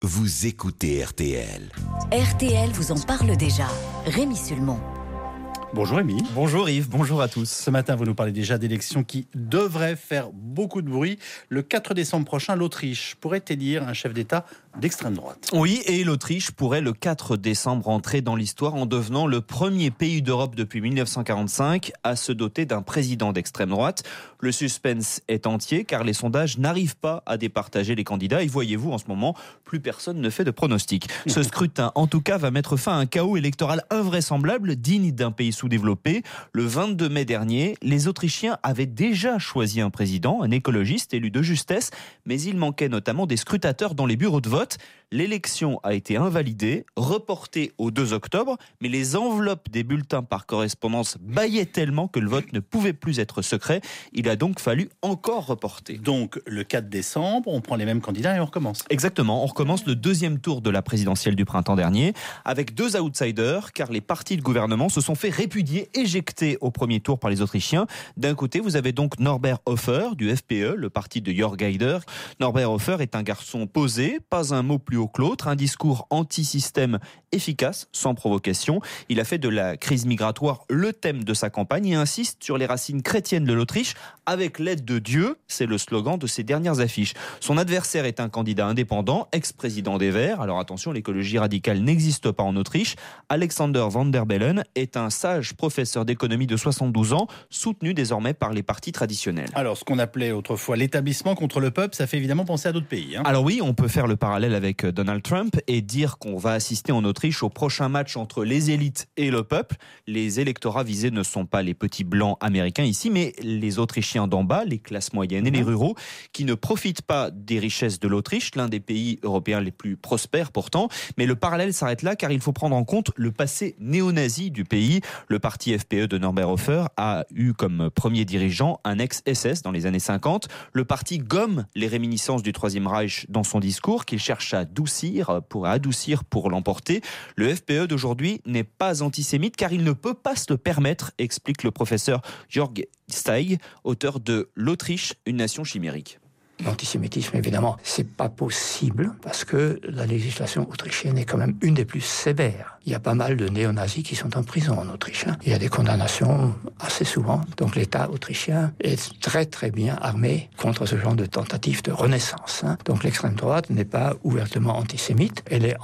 Vous écoutez RTL. RTL vous en parle déjà. Rémi Sulmon. Bonjour Rémi. Bonjour Yves, bonjour à tous. Ce matin, vous nous parlez déjà d'élections qui devraient faire beaucoup de bruit. Le 4 décembre prochain, l'Autriche pourrait élire un chef d'État d'extrême droite. Oui, et l'Autriche pourrait le 4 décembre entrer dans l'histoire en devenant le premier pays d'Europe depuis 1945 à se doter d'un président d'extrême droite. Le suspense est entier car les sondages n'arrivent pas à départager les candidats. Et voyez-vous, en ce moment, plus personne ne fait de pronostics. Ce scrutin, en tout cas, va mettre fin à un chaos électoral invraisemblable, digne d'un pays sous-développé. Le 22 mai dernier, les Autrichiens avaient déjà choisi un président, un écologiste élu de justesse, mais il manquait notamment des scrutateurs dans les bureaux de vote. L'élection a été invalidée, reportée au 2 octobre, mais les enveloppes des bulletins par correspondance bâillaient tellement que le vote ne pouvait plus être secret. Il a donc fallu encore reporter. Donc, le 4 décembre, on prend les mêmes candidats et on recommence. Exactement, on recommence le deuxième tour de la présidentielle du printemps dernier, avec deux outsiders, car les partis de gouvernement se sont fait répudier, éjectés au premier tour par les Autrichiens. D'un côté, vous avez donc Norbert Hofer du FPE, le parti de Jörg Haider. Norbert Hofer est un garçon posé, pas un mot plus haut que l'autre, un discours anti-système efficace, sans provocation. Il a fait de la crise migratoire le thème de sa campagne et insiste sur les racines chrétiennes de l'Autriche. Avec l'aide de Dieu, c'est le slogan de ses dernières affiches. Son adversaire est un candidat indépendant, ex-président des Verts. Alors attention, l'écologie radicale n'existe pas en Autriche. Alexander Van der Bellen est un sage professeur d'économie de 72 ans, soutenu désormais par les partis traditionnels. Alors, ce qu'on appelait autrefois l'établissement contre le peuple, ça fait évidemment penser à d'autres pays. Alors oui, on peut faire le parallèle avec Donald Trump et dire qu'on va assister en Autriche au prochain match entre les élites et le peuple. Les électorats visés ne sont pas les petits blancs américains ici, mais les Autrichiens d'en bas, les classes moyennes et les ruraux, qui ne profitent pas des richesses de l'Autriche, l'un des pays européens les plus prospères pourtant. Mais le parallèle s'arrête là car il faut prendre en compte le passé néo-nazi du pays. Le parti FPE de Norbert Hofer a eu comme premier dirigeant un ex-SS dans les années 50. Le parti gomme les réminiscences du Troisième Reich dans son discours qu'il cherche à adoucir pour l'emporter. Le FPE d'aujourd'hui n'est pas antisémite car il ne peut pas se le permettre, explique le professeur Jörg Steig, auteur de L'Autriche, une nation chimérique. L'antisémitisme, évidemment, c'est pas possible parce que la législation autrichienne est quand même une des plus sévères. Il y a pas mal de néo-nazis qui sont en prison en Autriche. Il y a des condamnations assez souvent. Donc l'État autrichien est très très bien armé contre ce genre de tentative de renaissance. Donc l'extrême droite n'est pas ouvertement antisémite, elle est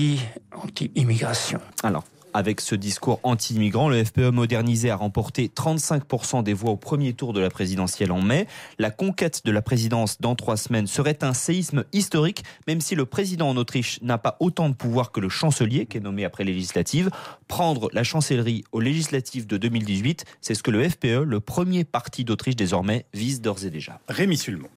anti-immigration. Alors, avec ce discours anti-immigrant, le FPE modernisé a remporté 35% des voix au premier tour de la présidentielle en mai. La conquête de la présidence dans 3 semaines serait un séisme historique, même si le président en Autriche n'a pas autant de pouvoir que le chancelier, qui est nommé après les législatives. Prendre la chancellerie aux législatives de 2018, c'est ce que le FPE, le premier parti d'Autriche désormais, vise d'ores et déjà. Rémi Sulmon.